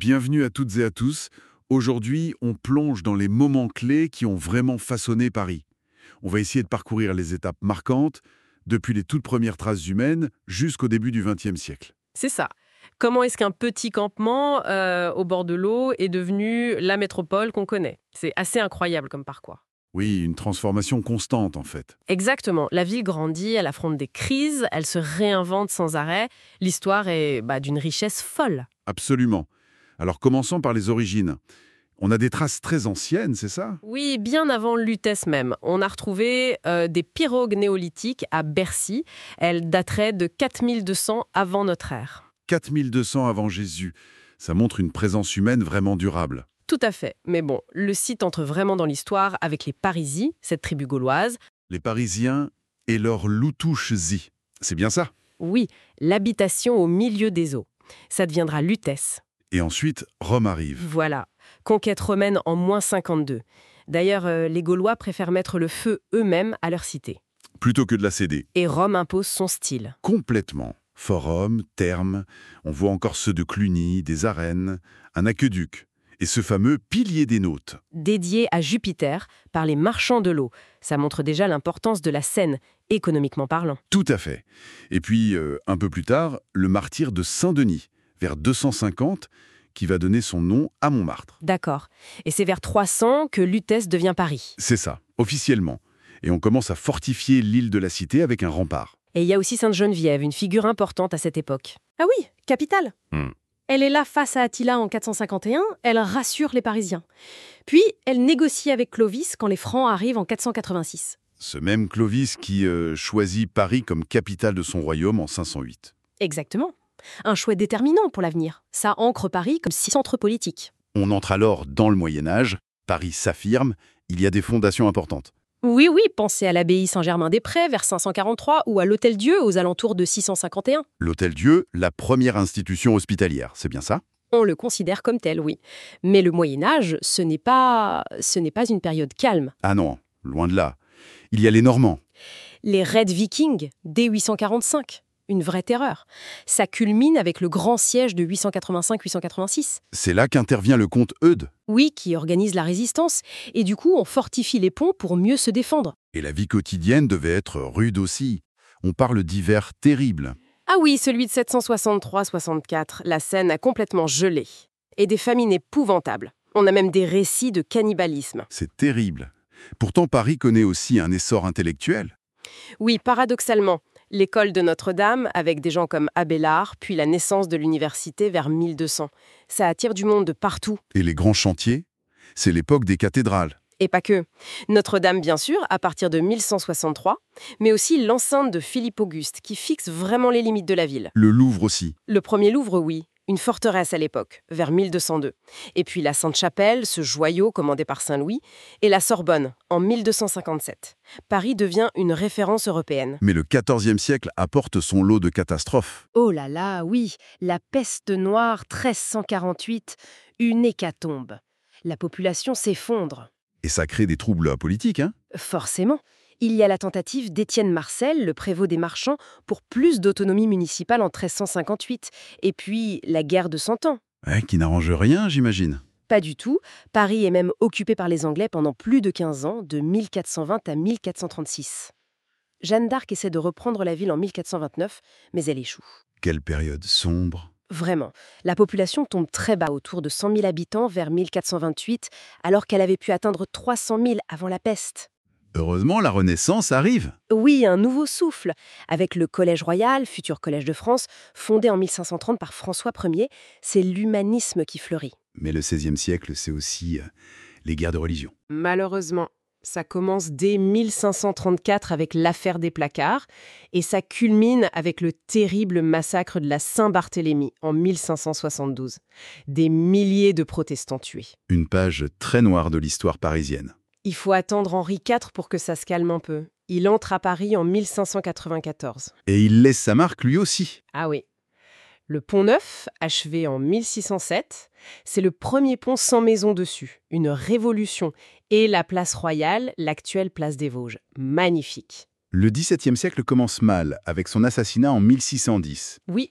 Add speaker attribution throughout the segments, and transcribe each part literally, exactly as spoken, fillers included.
Speaker 1: Bienvenue à toutes et à tous. Aujourd'hui, on plonge dans les moments clés qui ont vraiment façonné Paris. On va essayer de parcourir les étapes marquantes, depuis les toutes premières traces humaines jusqu'au début du vingtième siècle.
Speaker 2: C'est ça. Comment est-ce qu'un petit campement euh, au bord de l'eau est devenu la métropole qu'on connaît? C'est assez incroyable comme parcours.
Speaker 1: Oui, une transformation constante en fait.
Speaker 2: Exactement. La ville grandit, elle affronte des crises, elle se réinvente sans arrêt. L'histoire est bah, d'une richesse folle.
Speaker 1: Absolument. Alors commençons par les origines. On a des traces très anciennes, c'est ça?
Speaker 2: Oui, bien avant Lutèce même. On a retrouvé euh, des pirogues néolithiques à Bercy. Elles dateraient de quatre mille deux cents avant notre ère.
Speaker 1: quatre mille deux cents avant Jésus. Ça montre une présence humaine vraiment durable.
Speaker 2: Tout à fait. Mais bon, le site entre vraiment dans l'histoire avec les Parisis, cette tribu gauloise.
Speaker 1: Les Parisiens et leurs Loutouches-y. C'est bien ça?
Speaker 2: Oui, l'habitation au milieu des eaux. Ça deviendra Lutèce.
Speaker 1: Et ensuite, Rome arrive.
Speaker 2: Voilà. Conquête romaine en moins cinquante-deux. D'ailleurs, euh, les Gaulois préfèrent mettre le feu eux-mêmes à leur cité.
Speaker 1: Plutôt que de la céder.
Speaker 2: Et Rome impose son style.
Speaker 1: Complètement. Forum, thermes, on voit encore ceux de Cluny, des arènes, un aqueduc. Et ce fameux pilier des Nautes.
Speaker 2: Dédié à Jupiter par les marchands de l'eau. Ça montre déjà l'importance de la Seine, économiquement parlant.
Speaker 1: Tout à fait. Et puis, euh, un peu plus tard, le martyre de Saint-Denis, vers deux cent cinquante, qui va donner son nom à Montmartre.
Speaker 2: D'accord. Et c'est vers trois cents que Lutèce devient Paris.
Speaker 1: C'est ça, officiellement. Et on commence à fortifier l'île de la Cité avec un rempart.
Speaker 2: Et il y a aussi Sainte-Geneviève, une figure importante à cette époque. Ah oui, capitale.
Speaker 1: Hmm.
Speaker 2: Elle est là face à Attila en quatre cent cinquante et un, elle rassure les Parisiens. Puis, elle négocie avec Clovis quand les Francs arrivent en quatre cent quatre-vingt-six.
Speaker 1: Ce même Clovis qui euh, choisit Paris comme capitale de son royaume en cinq cent huit.
Speaker 2: Exactement. Un choix déterminant pour l'avenir. Ça ancre Paris comme centre politique.
Speaker 1: On entre alors dans le Moyen-Âge, Paris s'affirme, il y a des fondations importantes.
Speaker 2: Oui, oui, pensez à l'abbaye Saint-Germain-des-Prés vers cinq cent quarante-trois ou à l'Hôtel-Dieu aux alentours de six cent cinquante et un.
Speaker 1: L'Hôtel-Dieu, la première institution hospitalière, c'est bien ça?
Speaker 2: On le considère comme tel, oui. Mais le Moyen-Âge, ce n'est pas... ce n'est pas une période calme.
Speaker 1: Ah non, loin de là. Il y a les Normands.
Speaker 2: Les raids vikings, dès huit cent quarante-cinq. Une vraie terreur. Ça culmine avec le grand siège de huit cent quatre-vingt-cinq huit cent quatre-vingt-six.
Speaker 1: C'est là qu'intervient le comte Eudes.
Speaker 2: Oui, qui organise la résistance. Et du coup, on fortifie les ponts pour mieux se défendre.
Speaker 1: Et la vie quotidienne devait être rude aussi. On parle d'hivers terribles.
Speaker 2: Ah oui, celui de sept cent soixante-trois soixante-quatre, la Seine a complètement gelé. Et des famines épouvantables. On a même des récits de cannibalisme.
Speaker 1: C'est terrible. Pourtant, Paris connaît aussi un essor intellectuel.
Speaker 2: Oui, paradoxalement, l'école de Notre-Dame, avec des gens comme Abélard, puis la naissance de l'université vers mille deux cents. Ça attire du monde de partout.
Speaker 1: Et les grands chantiers, c'est l'époque des cathédrales.
Speaker 2: Et pas que. Notre-Dame, bien sûr, à partir de mille cent soixante-trois, mais aussi l'enceinte de Philippe-Auguste, qui fixe vraiment les limites de la ville.
Speaker 1: Le Louvre aussi.
Speaker 2: Le premier Louvre, oui. Une forteresse à l'époque, vers mille deux cent deux. Et puis la Sainte-Chapelle, ce joyau commandé par Saint-Louis, et la Sorbonne, en mille deux cent cinquante-sept. Paris devient une référence européenne.
Speaker 1: Mais le quatorzième siècle apporte son lot de catastrophes.
Speaker 2: Oh là là, oui, la peste noire treize cent quarante-huit, une hécatombe. La population s'effondre.
Speaker 1: Et ça crée des troubles politiques, hein?
Speaker 2: Forcément. Il y a la tentative d'Étienne Marcel, le prévôt des marchands, pour plus d'autonomie municipale en treize cent cinquante-huit. Et puis, la guerre de Cent Ans.
Speaker 1: Ouais, qui n'arrange rien, j'imagine.
Speaker 2: Pas du tout. Paris est même occupé par les Anglais pendant plus de quinze ans, de mille quatre cent vingt à mille quatre cent trente-six. Jeanne d'Arc essaie de reprendre la ville en mille quatre cent vingt-neuf, mais elle échoue.
Speaker 1: Quelle période sombre.
Speaker 2: Vraiment. La population tombe très bas, autour de cent mille habitants vers mille quatre cent vingt-huit, alors qu'elle avait pu atteindre trois cent mille avant la peste.
Speaker 1: Heureusement, la Renaissance arrive.
Speaker 2: Oui, un nouveau souffle. Avec le Collège royal, futur Collège de France, fondé en mille cinq cent trente par François Ier, c'est l'humanisme qui fleurit.
Speaker 1: Mais le seizième siècle, c'est aussi euh, les guerres de religion.
Speaker 2: Malheureusement, ça commence dès mille cinq cent trente-quatre avec l'affaire des placards, et ça culmine avec le terrible massacre de la Saint-Barthélemy en mille cinq cent soixante-douze. Des milliers de protestants tués.
Speaker 1: Une page très noire de l'histoire parisienne.
Speaker 2: Il faut attendre Henri quatre pour que ça se calme un peu. Il entre à Paris en mille cinq cent quatre-vingt-quatorze.
Speaker 1: Et il laisse sa marque lui aussi.
Speaker 2: Ah oui. Le pont Neuf, achevé en mille six cent sept, c'est le premier pont sans maison dessus. Une révolution. Et la place Royale, l'actuelle place des Vosges. Magnifique.
Speaker 1: Le dix-septième siècle commence mal, avec son assassinat en mille six cent dix.
Speaker 2: Oui,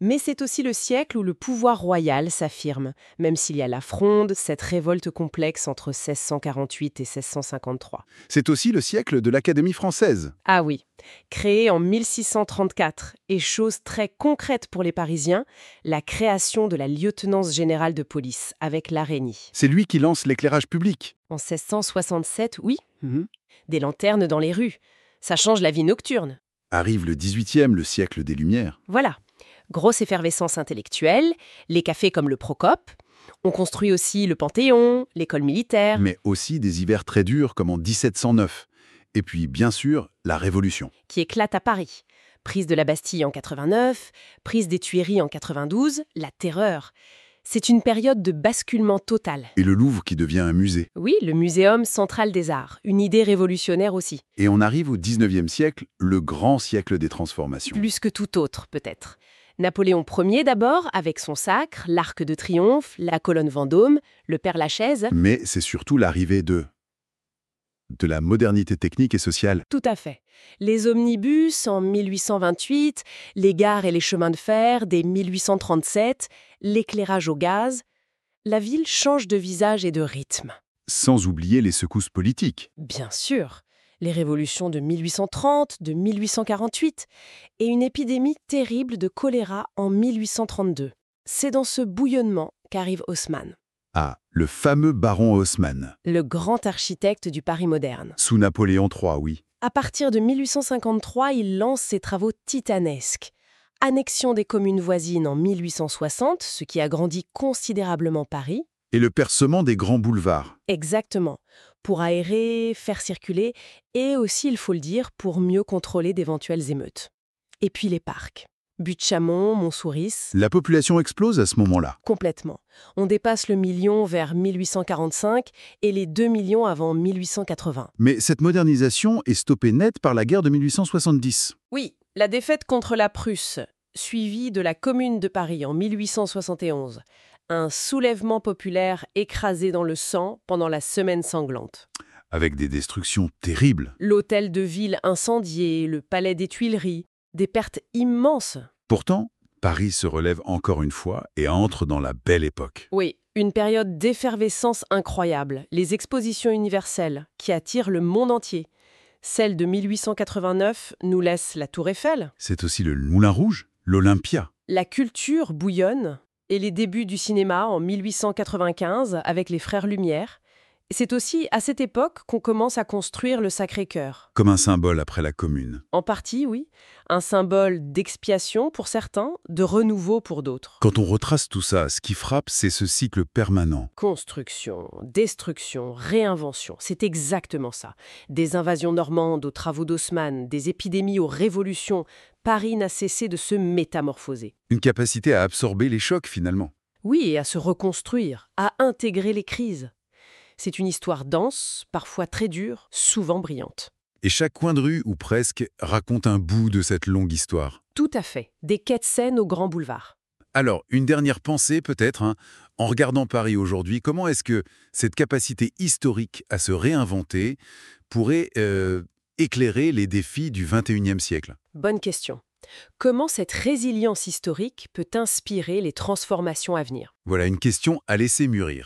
Speaker 2: Mais c'est aussi le siècle où le pouvoir royal s'affirme, même s'il y a la Fronde, cette révolte complexe entre seize cent quarante-huit et seize cent cinquante-trois.
Speaker 1: C'est aussi le siècle de l'Académie française.
Speaker 2: Ah oui, créée en mille six cent trente-quatre, et chose très concrète pour les Parisiens, la création de la lieutenance générale de police avec l'Araignée.
Speaker 1: C'est lui qui lance l'éclairage public.
Speaker 2: En seize cent soixante-sept, oui,
Speaker 1: Mhm.
Speaker 2: des lanternes dans les rues. Ça change la vie nocturne.
Speaker 1: Arrive le dix-huitième, le siècle des Lumières.
Speaker 2: Voilà. Grosse effervescence intellectuelle, les cafés comme le Procope. On construit aussi le Panthéon, l'école militaire.
Speaker 1: Mais aussi des hivers très durs comme en dix-sept cent neuf. Et puis, bien sûr, la Révolution.
Speaker 2: Qui éclate à Paris. Prise de la Bastille en quatre-vingt-neuf, prise des Tuileries en quatre-vingt-douze, la terreur. C'est une période de basculement total.
Speaker 1: Et le Louvre qui devient un musée.
Speaker 2: Oui, le Muséum central des arts, une idée révolutionnaire aussi.
Speaker 1: Et on arrive au dix-neuvième siècle, le grand siècle des transformations.
Speaker 2: Plus que tout autre, peut-être. Napoléon Ier d'abord, avec son sacre, l'Arc de Triomphe, la colonne Vendôme, le Père-Lachaise.
Speaker 1: Mais c'est surtout l'arrivée de... de la modernité technique et sociale.
Speaker 2: Tout à fait. Les omnibus en mille huit cent vingt-huit, les gares et les chemins de fer dès mille huit cent trente-sept, l'éclairage au gaz. La ville change de visage et de rythme.
Speaker 1: Sans oublier les secousses politiques.
Speaker 2: Bien sûr, les révolutions de mille huit cent trente, de mille huit cent quarante-huit et une épidémie terrible de choléra en mille huit cent trente-deux. C'est dans ce bouillonnement qu'arrive Haussmann,
Speaker 1: Ah, le fameux baron Haussmann.
Speaker 2: le grand architecte du Paris moderne.
Speaker 1: Sous Napoléon trois, oui.
Speaker 2: À partir de mille huit cent cinquante-trois, il lance ses travaux titanesques. Annexion des communes voisines en mille huit cent soixante, ce qui agrandit considérablement Paris.
Speaker 1: Et le percement des grands boulevards.
Speaker 2: Exactement. Pour aérer, faire circuler, et aussi, il faut le dire, pour mieux contrôler d'éventuelles émeutes. Et puis les parcs. Butte-Chaumont, Montsouris,
Speaker 1: La population explose à ce moment-là.
Speaker 2: complètement. On dépasse le million vers mille huit cent quarante-cinq et les deux millions avant mille huit cent quatre-vingts.
Speaker 1: Mais cette modernisation est stoppée net par la guerre de mille huit cent soixante-dix.
Speaker 2: Oui, la défaite contre la Prusse, suivie de la Commune de Paris en mille huit cent soixante et onze. Un soulèvement populaire écrasé dans le sang pendant la Semaine sanglante.
Speaker 1: Avec des destructions terribles.
Speaker 2: L'hôtel de ville incendié, le palais des Tuileries, des pertes immenses.
Speaker 1: Pourtant, Paris se relève encore une fois et entre dans la belle époque.
Speaker 2: Oui, une période d'effervescence incroyable, les expositions universelles qui attirent le monde entier. Celle de mille huit cent quatre-vingt-neuf nous laisse la Tour Eiffel.
Speaker 1: C'est aussi le Moulin Rouge, l'Olympia.
Speaker 2: La culture bouillonne et les débuts du cinéma en mille huit cent quatre-vingt-quinze avec les Frères Lumière. C'est aussi à cette époque qu'on commence à construire le Sacré-Cœur.
Speaker 1: Comme un symbole après la Commune.
Speaker 2: En partie, oui. Un symbole d'expiation pour certains, de renouveau pour d'autres.
Speaker 1: Quand on retrace tout ça, ce qui frappe, c'est ce cycle permanent.
Speaker 2: Construction, destruction, réinvention, c'est exactement ça. Des invasions normandes aux travaux d'Haussmann, des épidémies aux révolutions, Paris n'a cessé de se métamorphoser.
Speaker 1: Une capacité à absorber les chocs, finalement.
Speaker 2: Oui, et à se reconstruire, à intégrer les crises. C'est une histoire dense, parfois très dure, souvent brillante.
Speaker 1: Et chaque coin de rue, ou presque, raconte un bout de cette longue histoire.
Speaker 2: Tout à fait. Des quais de Seine au Grand Boulevard.
Speaker 1: Alors, une dernière pensée peut-être, hein. En regardant Paris aujourd'hui, comment est-ce que cette capacité historique à se réinventer pourrait euh, éclairer les défis du vingt et unième siècle?
Speaker 2: Bonne question. Comment cette résilience historique peut inspirer les transformations à venir?
Speaker 1: Voilà une question à laisser mûrir.